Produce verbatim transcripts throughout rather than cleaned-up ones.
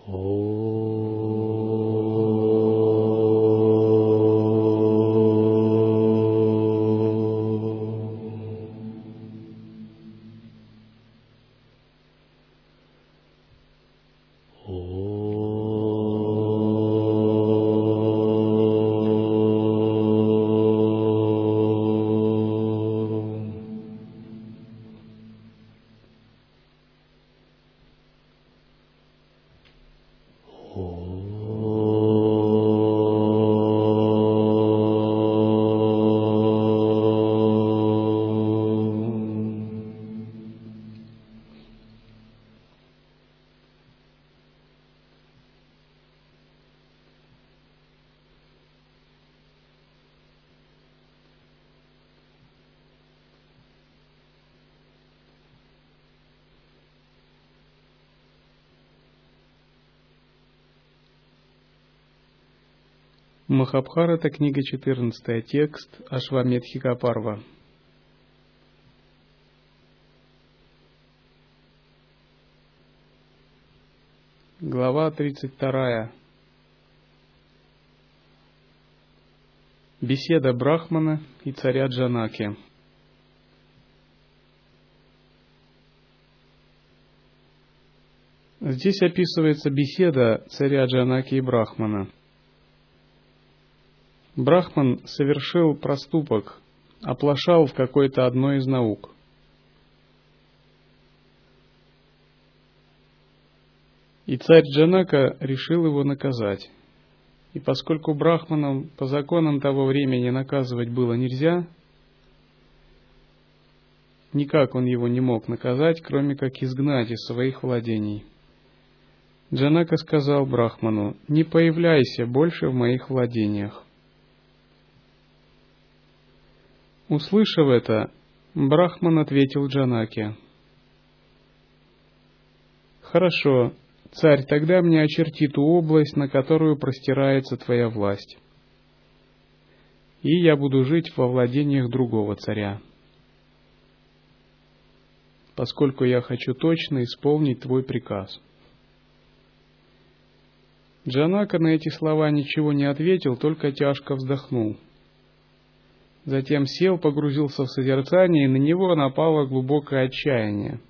Махабхарата, книга четырнадцатая, текст Ашвамедхика Парва. Глава тридцать вторая. Беседа Брахмана и царя Джанаки. Здесь описывается беседа царя Джанаки и Брахмана. Брахман совершил проступок, оплошал в какой-то одной из наук. И царь Джанака решил его наказать. И поскольку брахманам по законам того времени наказывать было нельзя, никак он его не мог наказать, кроме как изгнать из своих владений. Джанака сказал брахману: «Не появляйся больше в моих владениях». Услышав это, Брахман ответил Джанаке: «Хорошо, царь, тогда мне очерти ту область, на которую простирается твоя власть, и я буду жить во владениях другого царя, поскольку я хочу точно исполнить твой приказ». Джанака на эти слова ничего не ответил, только тяжко вздохнул. Затем сел, погрузился в созерцание, и на него напало глубокое отчаяние.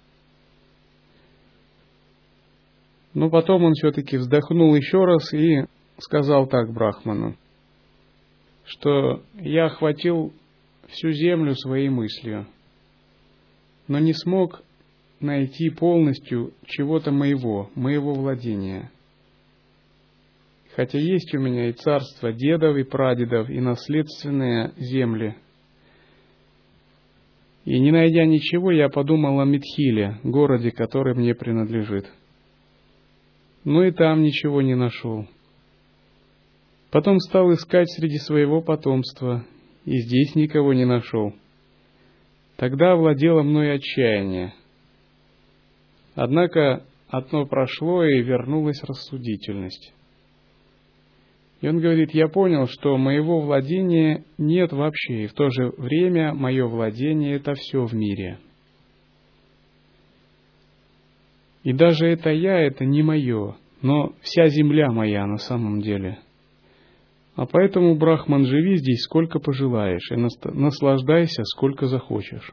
Но потом он все-таки вздохнул еще раз и сказал так Брахману, что «я охватил всю землю своей мыслью, но не смог найти полностью чего-то моего, моего владения. Хотя есть у меня и царство дедов и прадедов, и наследственные земли. И не найдя ничего, я подумал о Митхиле, городе, который мне принадлежит. Но и там ничего не нашел. Потом стал искать среди своего потомства, и здесь никого не нашел. Тогда овладело мной отчаяние. Однако одно прошло, и вернулась рассудительность». И он говорит: «Я понял, что моего владения нет вообще, и в то же время мое владение — это все в мире. И даже это я — это не мое, но вся земля моя на самом деле. А поэтому, Брахман, живи здесь сколько пожелаешь, и наслаждайся сколько захочешь».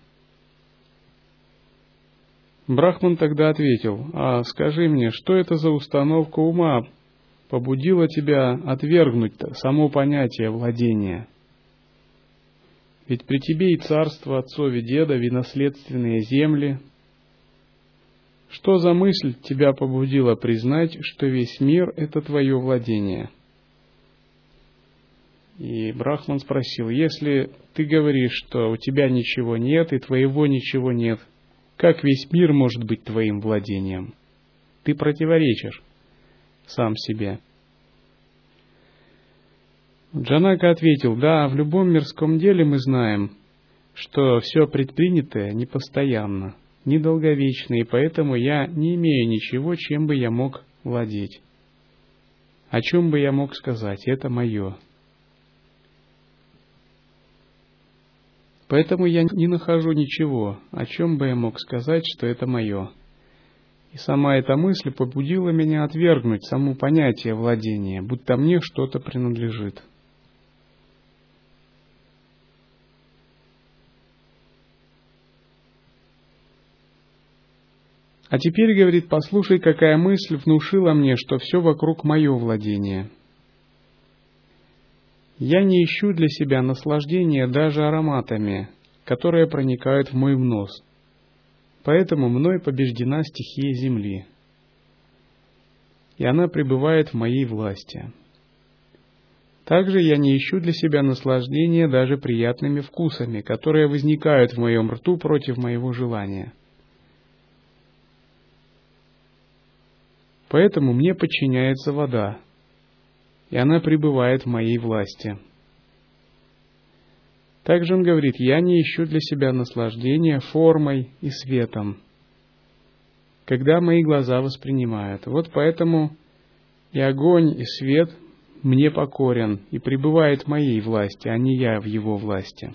Брахман тогда ответил: «А скажи мне, что это за установка ума побудило тебя отвергнуть само понятие владения? Ведь при тебе и царство отцов и дедов, и наследственные земли. Что за мысль тебя побудила признать, что весь мир — это твое владение?» И Брахман спросил: «Если ты говоришь, что у тебя ничего нет и твоего ничего нет, как весь мир может быть твоим владением? Ты противоречишь сам себе». Джанака ответил: «Да, в любом мирском деле мы знаем, что все предпринятое непостоянно, недолговечно, и поэтому я не имею ничего, чем бы я мог владеть. О чем бы я мог сказать: это мое. Поэтому я не нахожу ничего, о чем бы я мог сказать, что это мое. И сама эта мысль побудила меня отвергнуть само понятие владения, будто мне что-то принадлежит. А теперь, говорит, послушай, какая мысль внушила мне, что все вокруг мое владение. Я не ищу для себя наслаждения даже ароматами, которые проникают в мой нос. Поэтому мной побеждена стихия земли, и она пребывает в моей власти. Также я не ищу для себя наслаждения даже приятными вкусами, которые возникают в моем рту против моего желания. Поэтому мне подчиняется вода, и она пребывает в моей власти. Также он говорит, я не ищу для себя наслаждения формой и светом, когда мои глаза воспринимают. Вот поэтому и огонь, и свет мне покорен и пребывает в моей власти, а не я в его власти.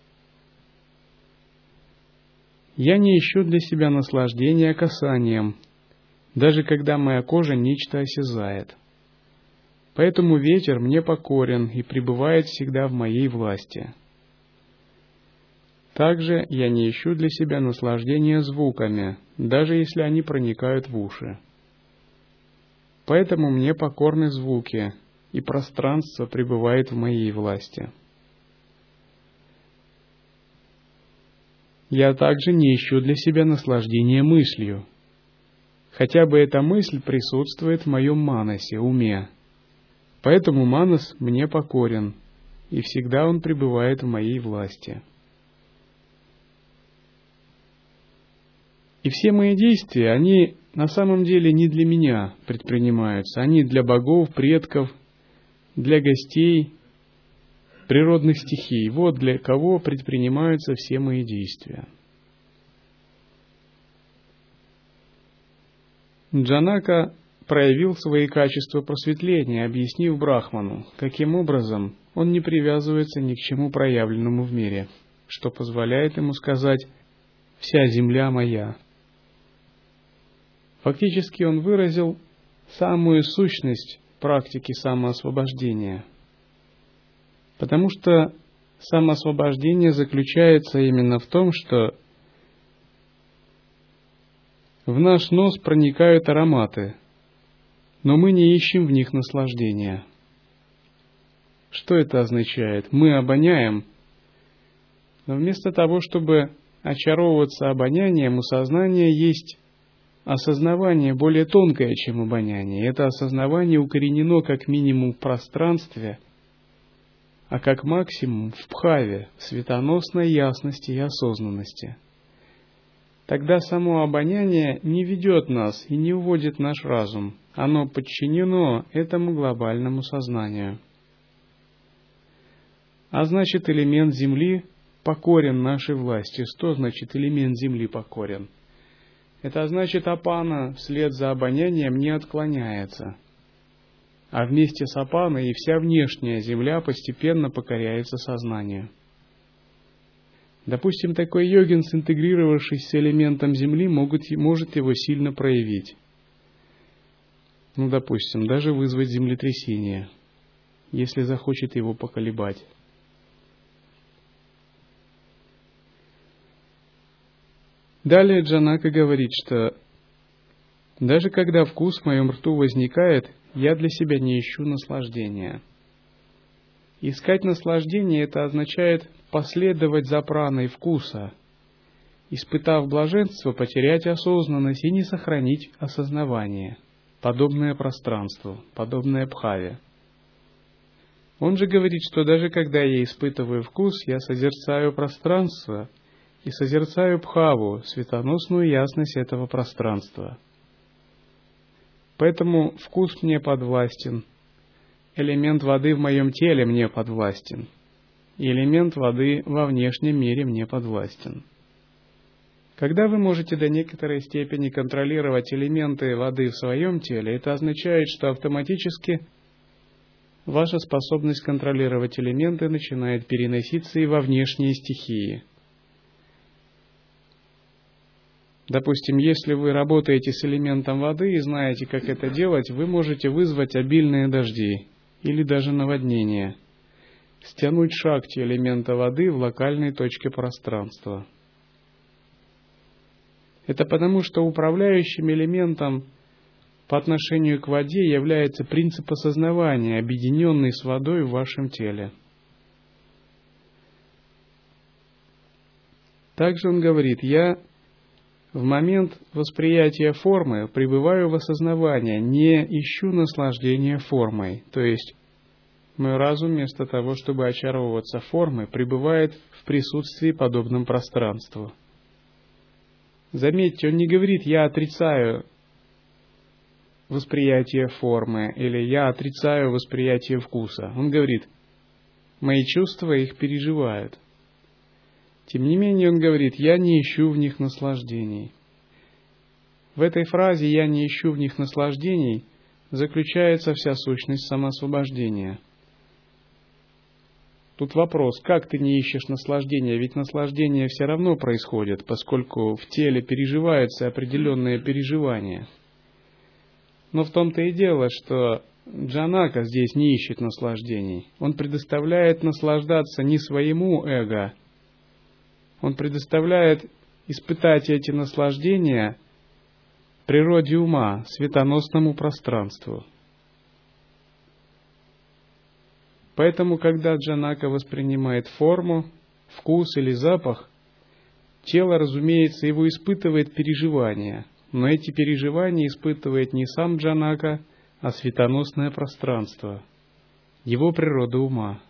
Я не ищу для себя наслаждения касанием, даже когда моя кожа нечто осязает. Поэтому ветер мне покорен и пребывает всегда в моей власти. Также я не ищу для себя наслаждения звуками, даже если они проникают в уши. Поэтому мне покорны звуки, и пространство пребывает в моей власти. Я также не ищу для себя наслаждения мыслью, хотя бы эта мысль присутствует в моем манасе, уме. Поэтому манас мне покорен, и всегда он пребывает в моей власти. И все мои действия, они на самом деле не для меня предпринимаются, они для богов, предков, для гостей, природных стихий. Вот для кого предпринимаются все мои действия. Джанака проявил свои качества просветления, объяснив Брахману, каким образом он не привязывается ни к чему проявленному в мире, что позволяет ему сказать «вся земля моя». Фактически он выразил самую сущность практики самоосвобождения, потому что самоосвобождение заключается именно в том, что в наш нос проникают ароматы, но мы не ищем в них наслаждения. Что это означает? Мы обоняем, но вместо того, чтобы очаровываться обонянием, у сознания есть осознавание более тонкое, чем обоняние. Это осознавание укоренено как минимум в пространстве, а как максимум в бхаве, в светоносной ясности и осознанности. Тогда само обоняние не ведет нас и не уводит наш разум. Оно подчинено этому глобальному сознанию. А значит, элемент Земли покорен нашей власти. Что значит элемент Земли покорен? Это значит, апана вслед за обонянием не отклоняется, а вместе с апаной и вся внешняя Земля постепенно покоряется сознанию. Допустим, такой йогин, синтегрировавшись с элементом Земли, могут, может его сильно проявить. Ну, допустим, даже вызвать землетрясение, если захочет его поколебать. Далее Джанака говорит, что даже когда вкус в моем рту возникает, я для себя не ищу наслаждения. Искать наслаждение – это означает последовать за праной вкуса, испытав блаженство, потерять осознанность и не сохранить осознавание, подобное пространству, подобное бхаве. Он же говорит, что даже когда я испытываю вкус, я созерцаю пространство и созерцаю бхаву, светоносную ясность этого пространства. Поэтому вкус мне подвластен, элемент воды в моем теле мне подвластен, и элемент воды во внешнем мире мне подвластен. Когда вы можете до некоторой степени контролировать элементы воды в своем теле, это означает, что автоматически ваша способность контролировать элементы начинает переноситься и во внешние стихии. Допустим, если вы работаете с элементом воды и знаете, как это делать, вы можете вызвать обильные дожди или даже наводнение, стянуть шакти элемента воды в локальной точке пространства. Это потому, что управляющим элементом по отношению к воде является принцип осознавания, объединенный с водой в вашем теле. Также он говорит: «Я в момент восприятия формы пребываю в осознавании, не ищу наслаждения формой». То есть, мой разум вместо того, чтобы очаровываться формой, пребывает в присутствии, подобном пространству. Заметьте, он не говорит: «Я отрицаю восприятие формы» или «Я отрицаю восприятие вкуса». Он говорит: «Мои чувства их переживают». Тем не менее, он говорит: «Я не ищу в них наслаждений». В этой фразе «я не ищу в них наслаждений» заключается вся сущность самоосвобождения. Тут вопрос: как ты не ищешь наслаждения? Ведь наслаждение все равно происходит, поскольку в теле переживаются определенные переживания. Но в том-то и дело, что Джанака здесь не ищет наслаждений. Он предоставляет наслаждаться не своему эго, он предоставляет испытать эти наслаждения природе ума, светоносному пространству. Поэтому, когда Джанака воспринимает форму, вкус или запах, тело, разумеется, его испытывает переживания, но эти переживания испытывает не сам Джанака, а светоносное пространство, его природа ума.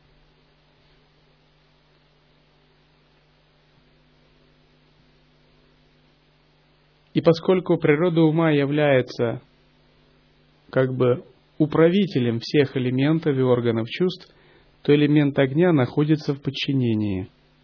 И поскольку природа ума является как бы управителем всех элементов и органов чувств, то элемент огня находится в подчинении.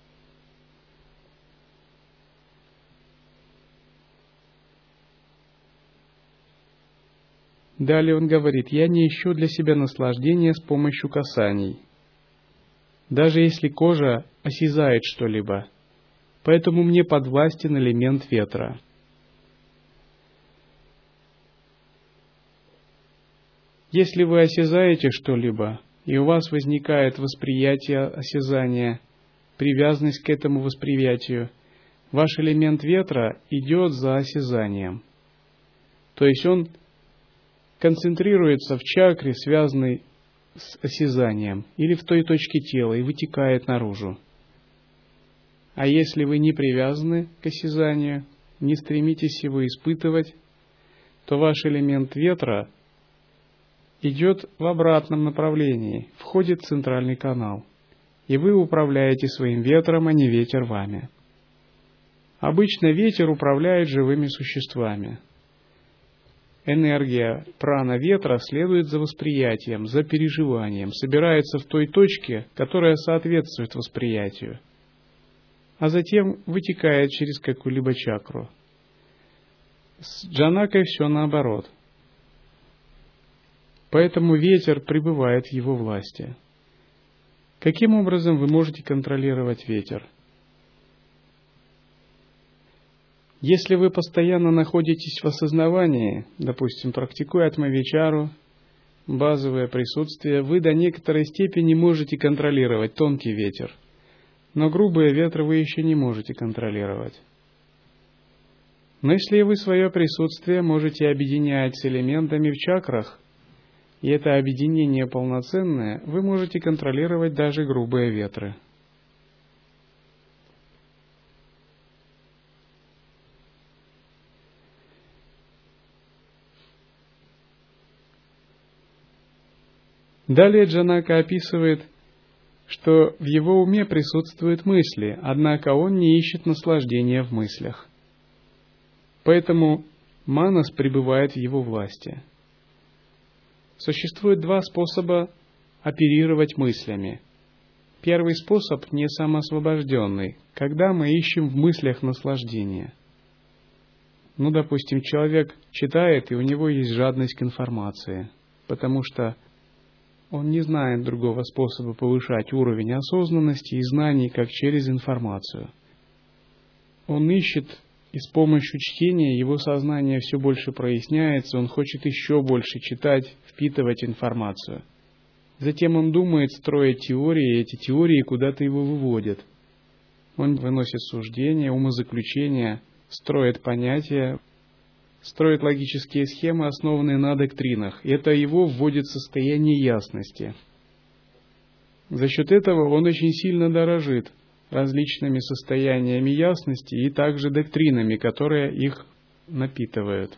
Далее он говорит: «Я не ищу для себя наслаждения с помощью касаний, даже если кожа осязает что-либо, поэтому мне подвластен элемент ветра». Если вы осязаете что-либо, и у вас возникает восприятие осязания, привязанность к этому восприятию, ваш элемент ветра идет за осязанием. То есть он концентрируется в чакре, связанной с осязанием, или в той точке тела, и вытекает наружу. А если вы не привязаны к осязанию, не стремитесь его испытывать, то ваш элемент ветра идет в обратном направлении, входит в центральный канал, и вы управляете своим ветром, а не ветер вами. Обычно ветер управляет живыми существами. Энергия прана ветра следует за восприятием, за переживанием, собирается в той точке, которая соответствует восприятию, а затем вытекает через какую-либо чакру. С Джанакой все наоборот. Поэтому ветер пребывает в его власти. Каким образом вы можете контролировать ветер? Если вы постоянно находитесь в осознавании, допустим, практикуя атмавичару, базовое присутствие, вы до некоторой степени можете контролировать тонкий ветер, но грубые ветры вы еще не можете контролировать. Но если вы свое присутствие можете объединять с элементами в чакрах, и это объединение полноценное, вы можете контролировать даже грубые ветры. Далее Джанака описывает, что в его уме присутствуют мысли, однако он не ищет наслаждения в мыслях. Поэтому манас пребывает в его власти. Существует два способа оперировать мыслями. Первый способ не самоосвобожденный, когда мы ищем в мыслях наслаждение. Ну, допустим, человек читает, и у него есть жадность к информации, потому что он не знает другого способа повышать уровень осознанности и знаний, как через информацию. Он ищет И с помощью чтения его сознание все больше проясняется, он хочет еще больше читать, впитывать информацию. Затем он думает, строит теории, и эти теории куда-то его выводят. Он выносит суждения, умозаключения, строит понятия, строит логические схемы, основанные на доктринах. И это его вводит в состояние ясности. За счет этого он очень сильно дорожит различными состояниями ясности и также доктринами, которые их напитывают.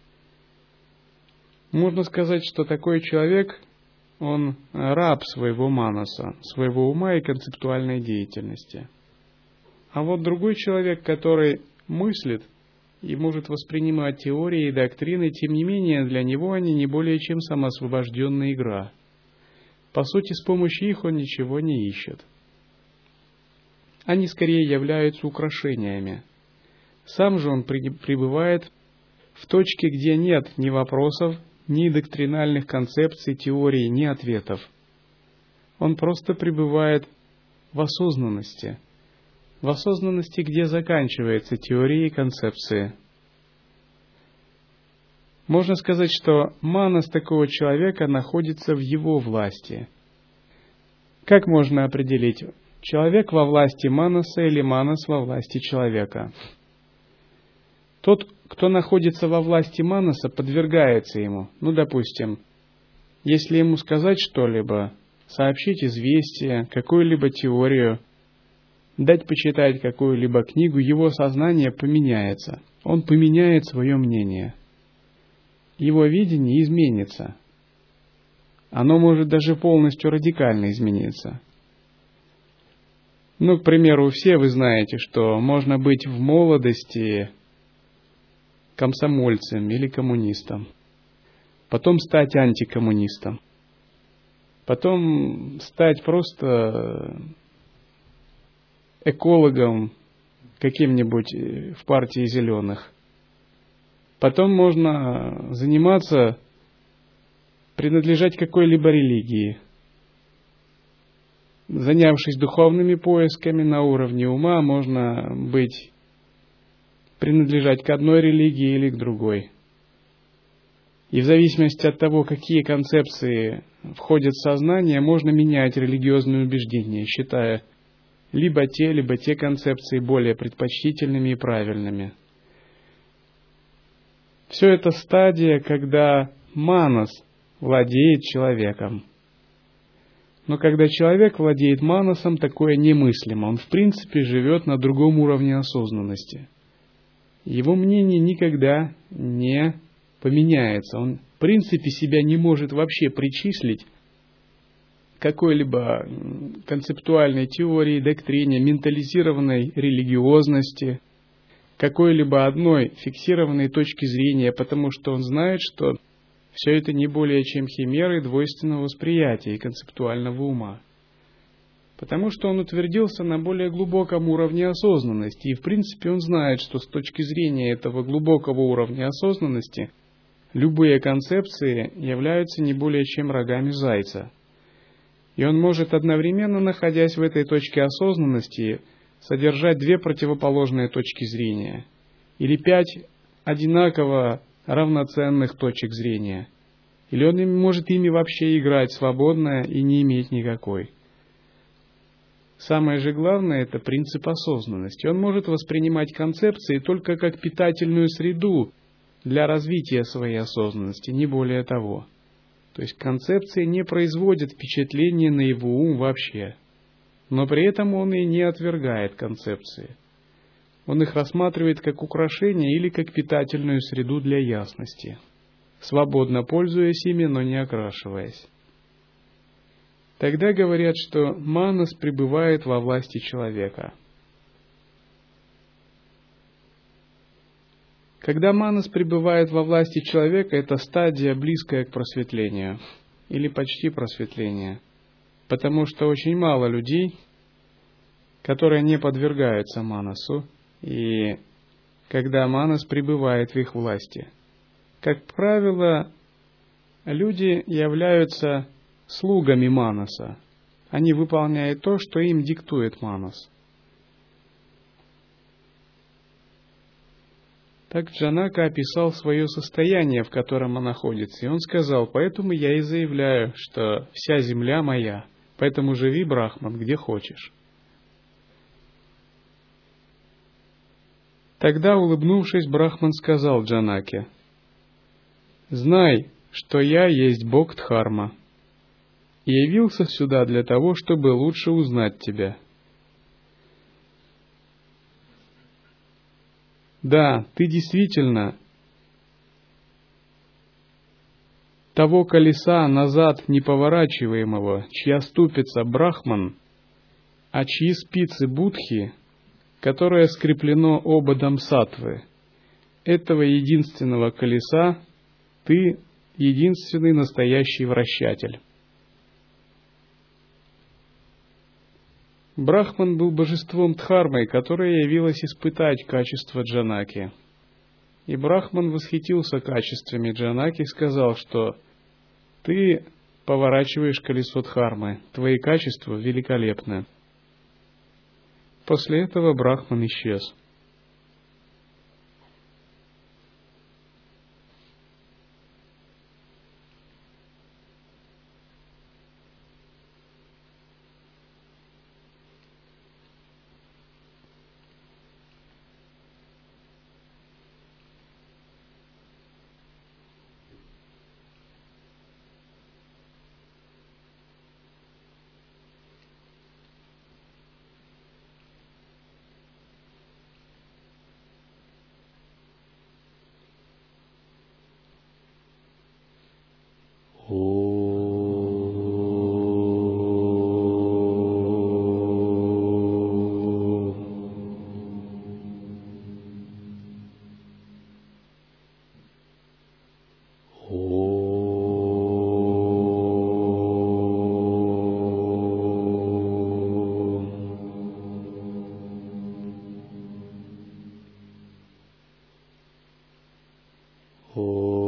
Можно сказать, что такой человек, он раб своего манаса, своего ума и концептуальной деятельности. А вот другой человек, который мыслит и может воспринимать теории и доктрины, тем не менее для него они не более чем самоосвобожденная игра. По сути, с помощью их он ничего не ищет. Они скорее являются украшениями. Сам же он пребывает в точке, где нет ни вопросов, ни доктринальных концепций, теорий, ни ответов. Он просто пребывает в осознанности. В осознанности, где заканчиваются теории и концепции. Можно сказать, что манас такого человека находится в его власти. Как можно определить, человек во власти манаса или манас во власти человека? Тот, кто находится во власти манаса, подвергается ему. Ну, допустим, если ему сказать что-либо, сообщить известие, какую-либо теорию, дать почитать какую-либо книгу, его сознание поменяется. Он поменяет свое мнение. Его видение изменится. Оно может даже полностью радикально измениться. Ну, к примеру, все вы знаете, что можно быть в молодости комсомольцем или коммунистом, потом стать антикоммунистом, потом стать просто экологом каким-нибудь в партии зеленых. Потом можно заниматься, принадлежать какой-либо религии. Занявшись духовными поисками на уровне ума, можно быть, принадлежать к одной религии или к другой. И в зависимости от того, какие концепции входят в сознание, можно менять религиозные убеждения, считая либо те, либо те концепции более предпочтительными и правильными. Все это стадия, когда манас владеет человеком. Но когда человек владеет манасом, такое немыслимо. Он в принципе живет на другом уровне осознанности. Его мнение никогда не поменяется. Он в принципе себя не может вообще причислить к какой-либо концептуальной теории, доктрине, ментализированной религиозности, какой-либо одной фиксированной точки зрения, потому что он знает, что все это не более чем химеры двойственного восприятия и концептуального ума. Потому что он утвердился на более глубоком уровне осознанности, и в принципе он знает, что с точки зрения этого глубокого уровня осознанности любые концепции являются не более чем рогами зайца. И он может одновременно, находясь в этой точке осознанности, содержать две противоположные точки зрения или пять одинаково равноценных точек зрения. Или он может ими вообще играть свободно и не иметь никакой. Самое же главное – это принцип осознанности. Он может воспринимать концепции только как питательную среду для развития своей осознанности, не более того. То есть концепции не производят впечатления на его ум вообще. Но при этом он и не отвергает концепции. Он их рассматривает как украшение или как питательную среду для ясности, свободно пользуясь ими, но не окрашиваясь. Тогда говорят, что манас пребывает во власти человека. Когда манас пребывает во власти человека, это стадия, близкая к просветлению, или почти просветлению, потому что очень мало людей, которые не подвергаются манасу, и когда манас пребывает в их власти. Как правило, люди являются слугами манаса. Они выполняют то, что им диктует манас. Так Джанака описал свое состояние, в котором он находится, и он сказал: «Поэтому я и заявляю, что вся земля моя, поэтому живи, Брахман, где хочешь». Тогда, улыбнувшись, Брахман сказал Джанаке: «Знай, что я есть Бог Дхарма, и явился сюда для того, чтобы лучше узнать тебя. Да, ты действительно того колеса назад неповорачиваемого, чья ступица Брахман, а чьи спицы Будхи, которое скреплено ободом саттвы. Этого единственного колеса ты единственный настоящий вращатель». Брахман был божеством Дхармой, которое явилось испытать качество Джанаки. И Брахман восхитился качествами Джанаки и сказал, что ты поворачиваешь колесо Дхармы, твои качества великолепны. После этого Брахман исчез. Oh.